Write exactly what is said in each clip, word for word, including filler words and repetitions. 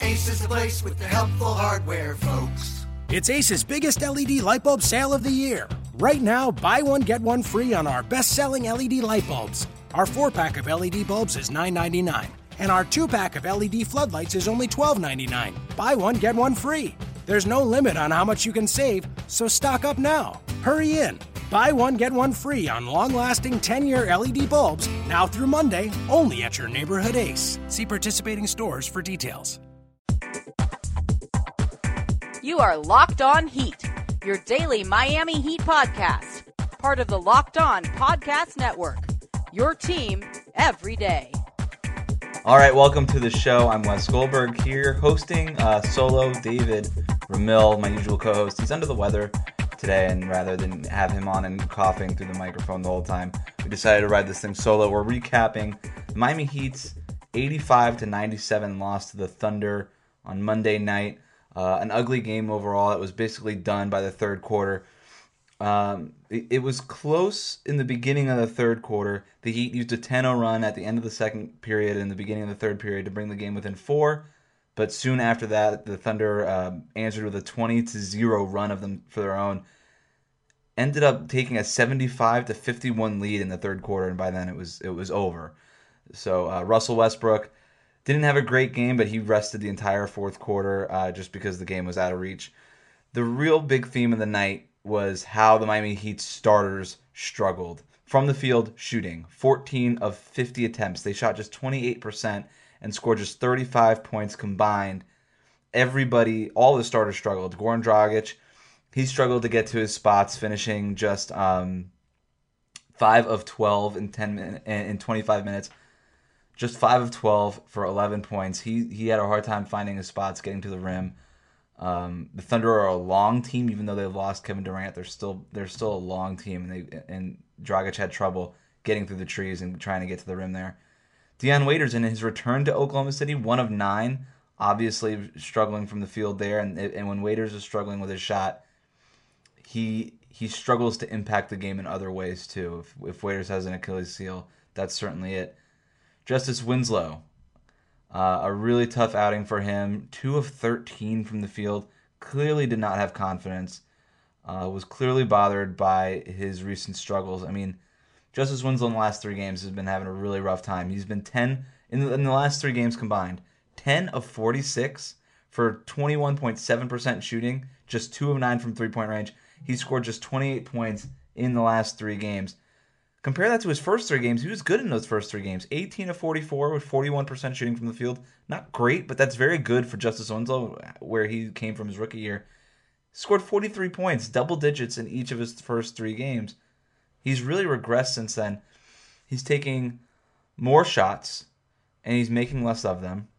Ace is the place with the helpful hardware, folks. It's Ace's biggest L E D light bulb sale of the year. Right now, buy one, get one free on our best-selling L E D light bulbs. Our four-pack of L E D bulbs is nine ninety-nine, and our two-pack of L E D floodlights is only twelve ninety-nine. Buy one, get one free. There's no limit on how much you can save, so stock up now. Hurry in. Buy one, get one free on long-lasting ten-year L E D bulbs, now through Monday, only at your neighborhood Ace. See participating stores for details. You are Locked On Heat, your daily Miami Heat podcast. Part of the Locked On Podcast Network, your team every day. All right, welcome to the show. I'm Wes Goldberg here, hosting uh, solo David Ramil, my usual co-host. He's under the weather today, and rather than have him on and coughing through the microphone the whole time, we decided to ride this thing solo. We're recapping the Miami Heat's eighty-five to ninety-seven loss to the Thunder on Monday night. Uh, an ugly game overall. It was basically done by the third quarter. Um, it, it was close in the beginning of the third quarter. The Heat used a ten oh run at the end of the second period and the beginning of the third period to bring the game within four. But soon after that, the Thunder uh, answered with a twenty to zero run of them for their own. Ended up taking a seventy-five to fifty-one lead in the third quarter, and by then it was it was over. So uh, Russell Westbrook didn't have a great game, but he rested the entire fourth quarter uh, just because the game was out of reach. The real big theme of the night was how the Miami Heat starters struggled. From the field, shooting. fourteen of fifty attempts. They shot just twenty-eight percent and scored just thirty-five points combined. Everybody, all the starters struggled. Goran Dragic, he struggled to get to his spots, finishing just um, five of twelve in ten min- in twenty-five minutes. Just five of twelve for eleven points. He he had a hard time finding his spots, getting to the rim. Um, the Thunder are a long team, even though they've lost Kevin Durant. They're still they're still a long team, and they and Dragic had trouble getting through the trees and trying to get to the rim there. Dion Waiters, in his return to Oklahoma City, one of nine, obviously struggling from the field there. And and when Waiters is struggling with his shot, he he struggles to impact the game in other ways too. If if Waiters has an Achilles heel, that's certainly it. Justice Winslow, uh, a really tough outing for him. two of thirteen from the field. Clearly did not have confidence. Uh, was clearly bothered by his recent struggles. I mean, Justice Winslow in the last three games has been having a really rough time. He's been ten, in the, in the last three games combined, ten of forty-six for twenty-one point seven percent shooting, just two of nine from three-point range. He scored just twenty-eight points in the last three games. Compare that to his first three games. He was good in those first three games. eighteen of forty-four with forty-one percent shooting from the field. Not great, but that's very good for Justice Winslow, where he came from his rookie year. Scored forty-three points, double digits in each of his first three games. He's really regressed since then. He's taking more shots, and he's making less of them.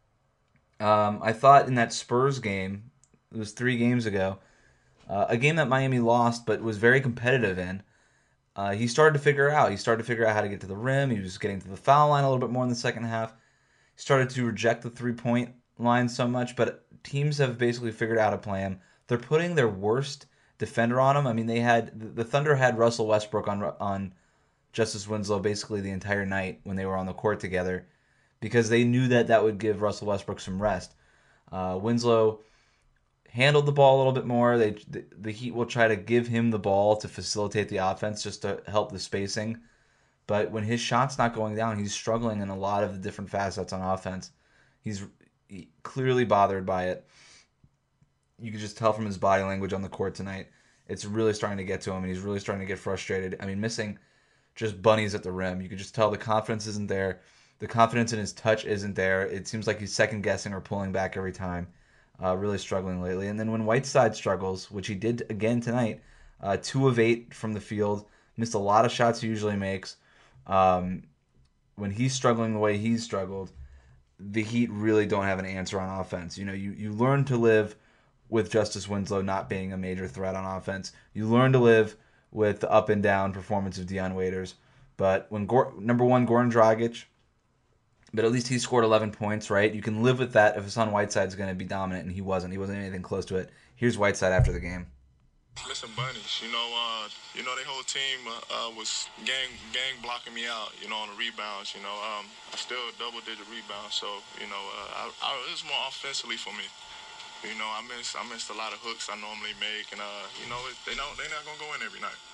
Um, I thought in that Spurs game, it was three games ago, uh, a game that Miami lost but was very competitive in, Uh, he started to figure out. He started to figure out how to get to the rim. He was getting to the foul line a little bit more in the second half. He started to reject the three-point line so much, but teams have basically figured out how to play him. They're putting their worst defender on him. I mean, they had the Thunder had Russell Westbrook on on Justice Winslow basically the entire night when they were on the court together because they knew that that would give Russell Westbrook some rest. Uh, Winslow handled the ball a little bit more. They the, the Heat will try to give him the ball to facilitate the offense just to help the spacing. But when his shot's not going down, he's struggling in a lot of the different facets on offense. He's he, clearly bothered by it. You can just tell from his body language on the court tonight. It's really starting to get to him, and he's really starting to get frustrated. I mean, missing just bunnies at the rim. You can just tell the confidence isn't there. The confidence in his touch isn't there. It seems like he's second-guessing or pulling back every time. Uh, really struggling lately. And then when Whiteside struggles, which he did again tonight, uh, two of eight from the field, missed a lot of shots he usually makes. Um, when he's struggling the way he's struggled, the Heat really don't have an answer on offense. You know, you, you learn to live with Justice Winslow not being a major threat on offense. You learn to live with the up and down performance of Dion Waiters. But when Gor- number one, Goran Dragic, but at least he scored eleven points, right? You can live with that if Hassan Whiteside's going to be dominant, and he wasn't. He wasn't anything close to it. Here's Whiteside after the game. Missing bunnies, you know, uh, you know, their whole team uh, uh, was gang gang blocking me out, you know, on the rebounds. You know, um, I still double digit rebounds, so you know, uh, I, I, it was more offensively for me. You know, I missed I missed a lot of hooks I normally make, and uh, you know, it, they don't they're not gonna go in every night.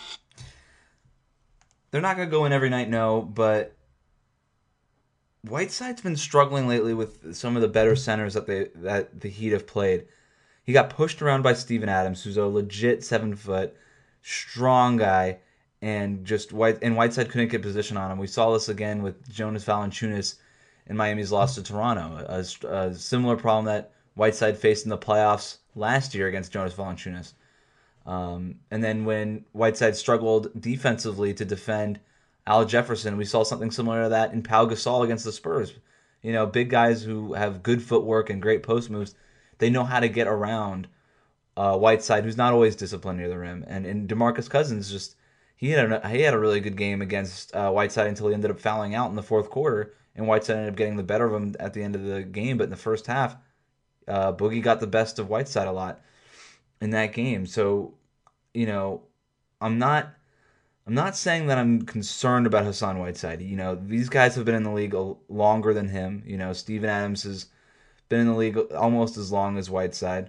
They're not gonna go in every night, no, but Whiteside's been struggling lately with some of the better centers that they that the Heat have played. He got pushed around by Steven Adams, who's a legit seven foot, strong guy, and just White and Whiteside couldn't get position on him. We saw this again with Jonas Valanciunas in Miami's loss to Toronto. A, a similar problem that Whiteside faced in the playoffs last year against Jonas Valanciunas. Um, and then when Whiteside struggled defensively to defend Al Jefferson, we saw something similar to that in Pau Gasol against the Spurs. You know, big guys who have good footwork and great post moves. They know how to get around uh, Whiteside, who's not always disciplined near the rim. And, and DeMarcus Cousins, just he had a, he had a really good game against uh, Whiteside until he ended up fouling out in the fourth quarter, and Whiteside ended up getting the better of him at the end of the game. But in the first half, uh, Boogie got the best of Whiteside a lot in that game. So, you know, I'm not I'm not saying that I'm concerned about Hassan Whiteside. You know, these guys have been in the league longer than him. You know, Steven Adams has been in the league almost as long as Whiteside.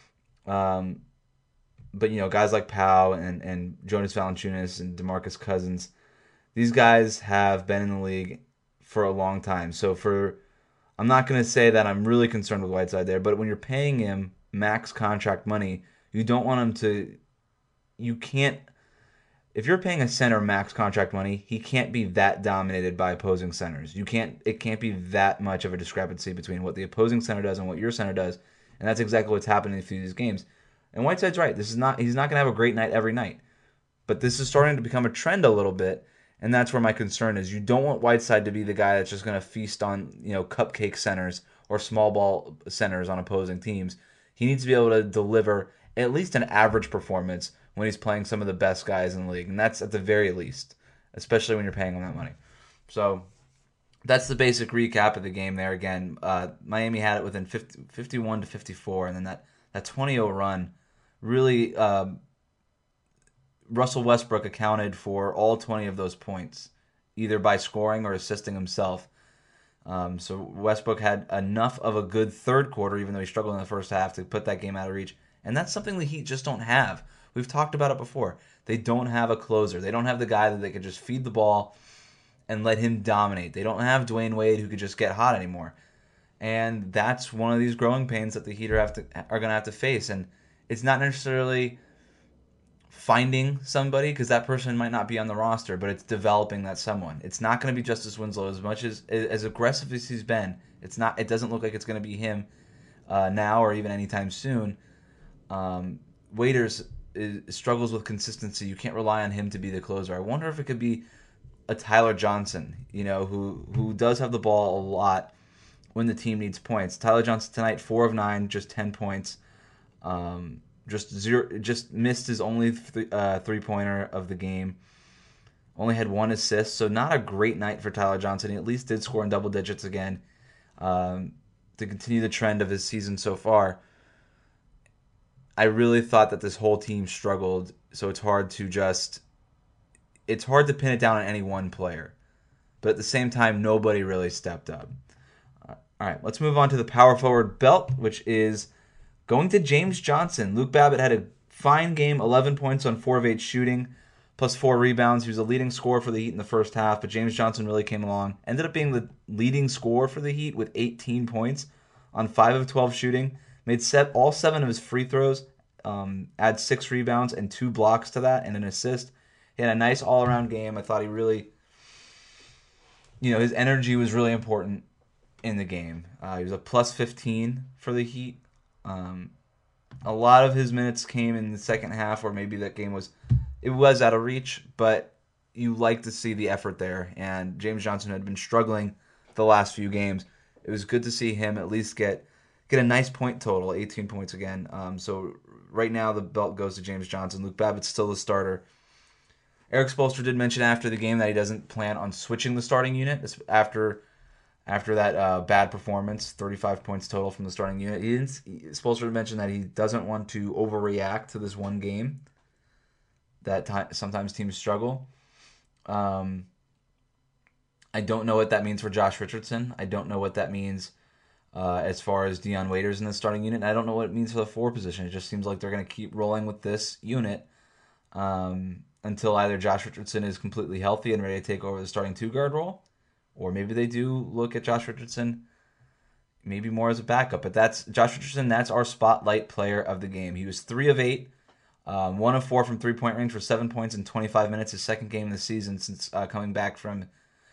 Um, but, you know, guys like Pau and, and Jonas Valanciunas and DeMarcus Cousins, these guys have been in the league for a long time. So for I'm not going to say that I'm really concerned with Whiteside there, but when you're paying him max contract money, you don't want him to you can't if you're paying a center max contract money, he can't be that dominated by opposing centers. You can't. It can't be that much of a discrepancy between what the opposing center does and what your center does, and that's exactly what's happening through these games. And Whiteside's right. This is not. He's not going to have a great night every night, but this is starting to become a trend a little bit, and that's where my concern is. You don't want Whiteside to be the guy that's just going to feast on you know cupcake centers or small ball centers on opposing teams. He needs to be able to deliver at least an average performance when he's playing some of the best guys in the league. And that's at the very least, especially when you're paying him that money. So that's the basic recap of the game there. Again, uh, Miami had it within fifty, fifty-one to fifty-four, and then that, that twenty oh run really, uh, Russell Westbrook accounted for all twenty of those points, either by scoring or assisting himself. Um, so Westbrook had enough of a good third quarter, even though he struggled in the first half, to put that game out of reach. And that's something the Heat just don't have. We've talked about it before. They don't have a closer. They don't have the guy that they could just feed the ball and let him dominate. They don't have Dwayne Wade who could just get hot anymore. And that's one of these growing pains that the Heat are, have to, are going to have to face. And it's not necessarily finding somebody, because that person might not be on the roster, but it's developing that someone. It's not going to be Justice Winslow. As much as as aggressive as he's been, it's not. It doesn't look like it's going to be him uh, now or even anytime soon. Um, Waiters is, struggles with consistency. You can't rely on him to be the closer. I wonder if it could be a Tyler Johnson, you know, who who does have the ball a lot when the team needs points. Tyler Johnson tonight, four of nine, just ten points. Um, just zero, just missed his only th- uh, three pointer of the game. Only had one assist, so not a great night for Tyler Johnson. He at least did score in double digits again um, to continue the trend of his season so far. I really thought that this whole team struggled, so it's hard to just it's hard to pin it down on any one player. But at the same time, nobody really stepped up. Uh, all right, let's move on to the power forward belt, which is going to James Johnson. Luke Babbitt had a fine game, eleven points on four of eight shooting, plus four rebounds. He was the leading scorer for the Heat in the first half, but James Johnson really came along. Ended up being the leading scorer for the Heat with eighteen points on five of twelve shooting. Made set all seven of his free throws, um, add six rebounds and two blocks to that, and an assist. He had a nice all-around game. I thought he really, you know, his energy was really important in the game. Uh, he was a plus fifteen for the Heat. Um, a lot of his minutes came in the second half, or maybe that game was, it was out of reach, but you like to see the effort there. And James Johnson had been struggling the last few games. It was good to see him at least get get a nice point total, eighteen points again. Um, so right now the belt goes to James Johnson. Luke Babbitt's still the starter. Eric Spoelstra did mention after the game that he doesn't plan on switching the starting unit after after that uh, bad performance, thirty-five points total from the starting unit. He didn't. Spoelstra mentioned that he doesn't want to overreact to this one game. That t- sometimes teams struggle. Um, I don't know what that means for Josh Richardson. I don't know what that means uh, as far as Dion Waiters in the starting unit. And I don't know what it means for the four position. It just seems like they're going to keep rolling with this unit um, until either Josh Richardson is completely healthy and ready to take over the starting two guard role, or maybe they do look at Josh Richardson maybe more as a backup. But that's Josh Richardson. That's our spotlight player of the game. He was three of eight. Um, one of four from three-point range for seven points in twenty-five minutes, his second game of the season since uh, coming back from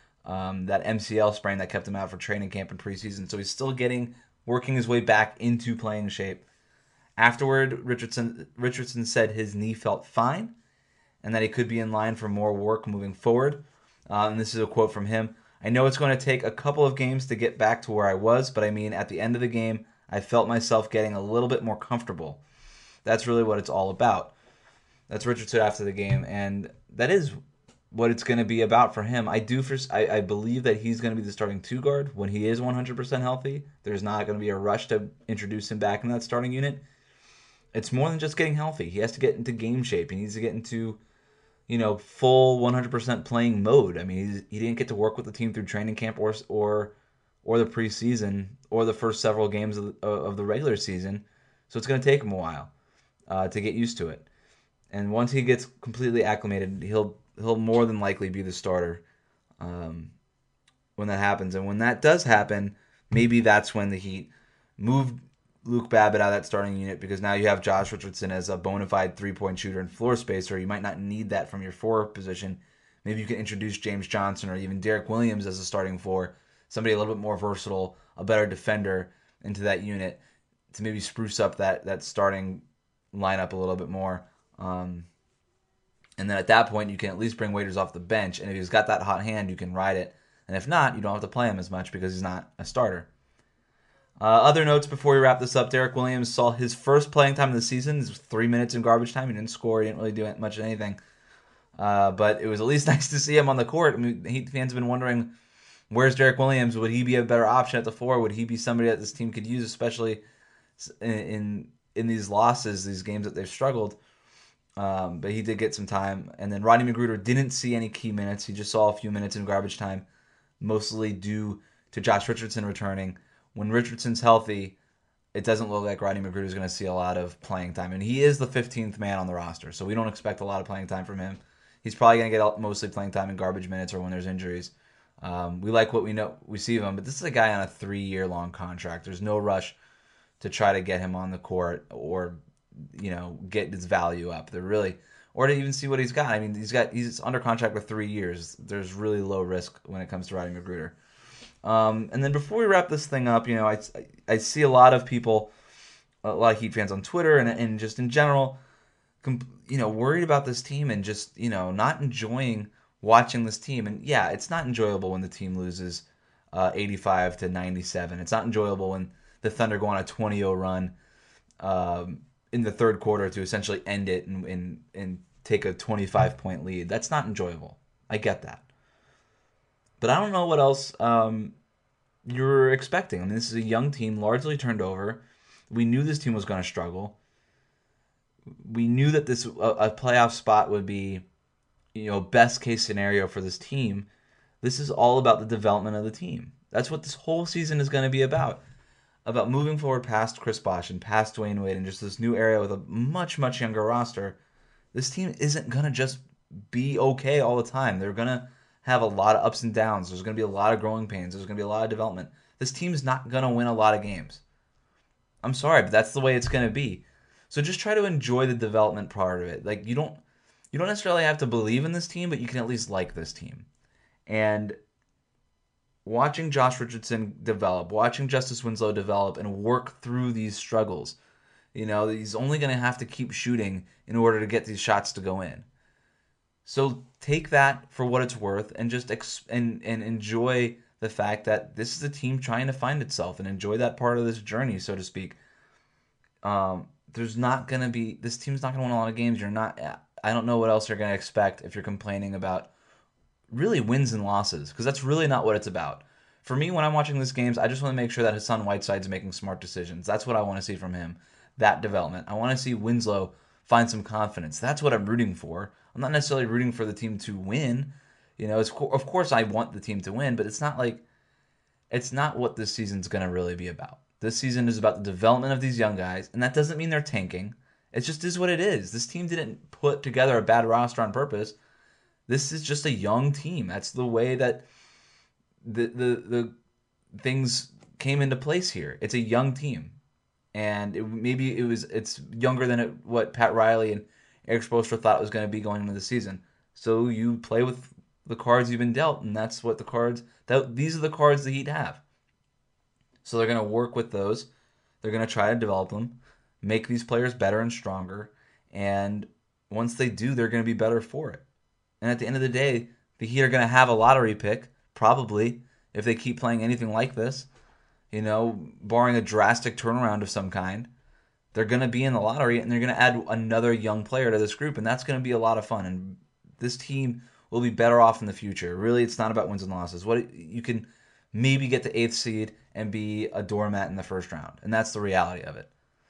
um, that M C L sprain that kept him out for training camp and preseason. So he's still getting, working his way back into playing shape. Afterward, Richardson Richardson said his knee felt fine and that he could be in line for more work moving forward. Uh, and this is a quote from him. "I know it's going to take a couple of games to get back to where I was, but I mean, at the end of the game, I felt myself getting a little bit more comfortable." That's really what it's all about. That's Richardson after the game, and that is what it's going to be about for him. I do, for, I, I believe that he's going to be the starting two guard when he is one hundred percent healthy. There's not going to be a rush to introduce him back in that starting unit. It's more than just getting healthy. He has to get into game shape. He needs to get into, you know, full one hundred percent playing mode. I mean, he's, he didn't get to work with the team through training camp or or or the preseason or the first several games of the, of the regular season, so it's going to take him a while. Uh, to get used to it. And once he gets completely acclimated, he'll he'll more than likely be the starter um, when that happens. And when that does happen, maybe that's when the Heat move Luke Babbitt out of that starting unit, because now you have Josh Richardson as a bona fide three-point shooter and floor spacer. You might not need that from your four position. Maybe you can introduce James Johnson or even Derek Williams as a starting four, somebody a little bit more versatile, a better defender into that unit to maybe spruce up that that starting line up a little bit more. Um, and then at that point, you can at least bring Waiters off the bench. And if he's got that hot hand, you can ride it. And if not, you don't have to play him as much because he's not a starter. Uh, other notes before we wrap this up. Derek Williams saw his first playing time of the season. This was three minutes in garbage time. He didn't score. He didn't really do much of anything. Uh, but it was at least nice to see him on the court. I mean, Heat fans have been wondering, where's Derek Williams? Would he be a better option at the four? Would he be somebody that this team could use, especially in... in in these losses, these games that they've struggled. Um, but he did get some time. And then Rodney McGruder didn't see any key minutes. He just saw a few minutes in garbage time, mostly due to Josh Richardson returning. When Richardson's healthy, it doesn't look like Rodney McGruder is going to see a lot of playing time. And he is the fifteenth man on the roster, so we don't expect a lot of playing time from him. He's probably going to get mostly playing time in garbage minutes or when there's injuries. Um, we like what we know, we see of him, but this is a guy on a three-year-long contract. There's no rush to try to get him on the court or, you know, get his value up. They're really, or to even see what he's got. I mean, he's got he's under contract for three years. There's really low risk when it comes to Rodney McGruder. Um, and then before we wrap this thing up, you know, I, I see a lot of people, a lot of Heat fans on Twitter and and just in general, you know, worried about this team and just, you know, not enjoying watching this team. And yeah, it's not enjoyable when the team loses uh, eighty-five to ninety-seven. It's not enjoyable when the Thunder go on a twenty oh run um, in the third quarter to essentially end it and, and and take a twenty-five point lead. That's not enjoyable. I get that. But I don't know what else um, you're expecting. I mean, this is a young team, largely turned over. We knew this team was going to struggle. We knew that this a, a playoff spot would be, you know, best case scenario for this team. This is all about the development of the team. That's what this whole season is going to be about. About moving forward past Chris Bosh and past Dwayne Wade and just this new area with a much, much younger roster. This team isn't going to just be okay all the time. They're going to have a lot of ups and downs. There's going to be a lot of growing pains. There's going to be a lot of development. This team's not going to win a lot of games. I'm sorry, but that's the way it's going to be. So just try to enjoy the development part of it. Like, you don't you don't necessarily have to believe in this team, but you can at least like this team. And watching Josh Richardson develop, watching Justice Winslow develop and work through these struggles. You know, he's only going to have to keep shooting in order to get these shots to go in. So take that for what it's worth and just ex- and, and enjoy the fact that this is a team trying to find itself and enjoy that part of this journey, so to speak. Um, there's not going to be, this team's not going to win a lot of games. You're not, I don't know what else you're going to expect if you're complaining about really wins and losses, because that's really not what it's about. For me, when I'm watching these games, I just want to make sure that Hassan Whiteside's making smart decisions. That's what I want to see from him, that development. I want to see Winslow find some confidence. That's what I'm rooting for. I'm not necessarily rooting for the team to win. You know, it's of course I want the team to win, but it's not like it's not what this season's going to really be about. This season is about the development of these young guys, and that doesn't mean they're tanking. It just is what it is. This team didn't put together a bad roster on purpose. This is just a young team. That's the way that the the the things came into place here. It's a young team, and it, maybe it was it's younger than it, what Pat Riley and Eric Spoelstra thought it was going to be going into the season. So you play with the cards you've been dealt, and that's what the cards that these are the cards the Heat have. So they're going to work with those. They're going to try to develop them, make these players better and stronger, and once they do, they're going to be better for it. And at the end of the day, the Heat are going to have a lottery pick, probably, if they keep playing anything like this. You know, barring a drastic turnaround of some kind, they're going to be in the lottery, and they're going to add another young player to this group, and that's going to be a lot of fun. And this team will be better off in the future. Really, it's not about wins and losses. What you can maybe get the eighth seed and be a doormat in the first round, and that's the reality of it.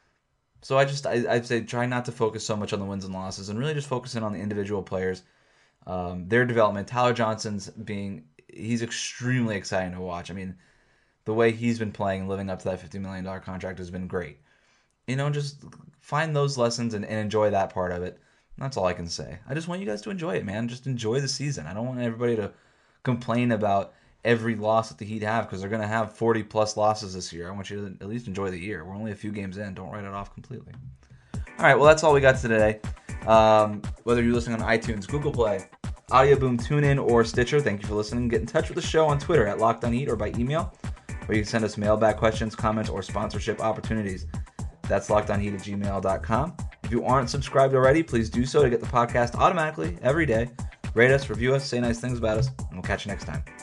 So I just I, I'd say try not to focus so much on the wins and losses, and really just focus in on the individual players, um, their development. Tyler Johnson's being he's extremely exciting to watch. I mean, the way he's been playing, living up to that fifty million dollars contract has been great. You know, just find those lessons and, and enjoy that part of it. That's all I can say. I just want you guys to enjoy it, man. Just enjoy the season. I don't want everybody to complain about every loss that the Heat have, because they're going to have forty plus losses this year. I want you to at least enjoy the year. We're only a few games in. Don't write it off completely. All right, well, that's all we got today. Um, whether you're listening on iTunes, Google Play, Audio Boom, TuneIn, or Stitcher, thank you for listening. Get in touch with the show on Twitter at Locked On Heat or by email, or you can send us mailbag questions, comments, or sponsorship opportunities. That's lockedonheat at gmail dot com. If you aren't subscribed already, please do so to get the podcast automatically every day. Rate us, review us, say nice things about us, and we'll catch you next time.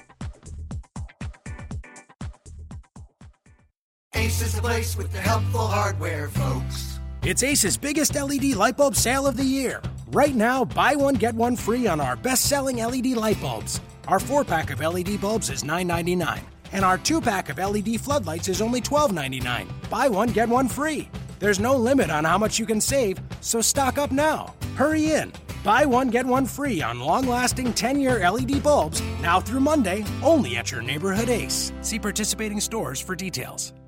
Ace is the place with the helpful hardware, folks. It's Ace's biggest L E D light bulb sale of the year. Right now, buy one, get one free on our best-selling L E D light bulbs. Our four-pack of L E D bulbs is nine ninety-nine, and our two-pack of L E D floodlights is only twelve ninety-nine. Buy one, get one free. There's no limit on how much you can save, so stock up now. Hurry in. Buy one, get one free on long-lasting ten-year L E D bulbs now through Monday, only at your neighborhood Ace. See participating stores for details.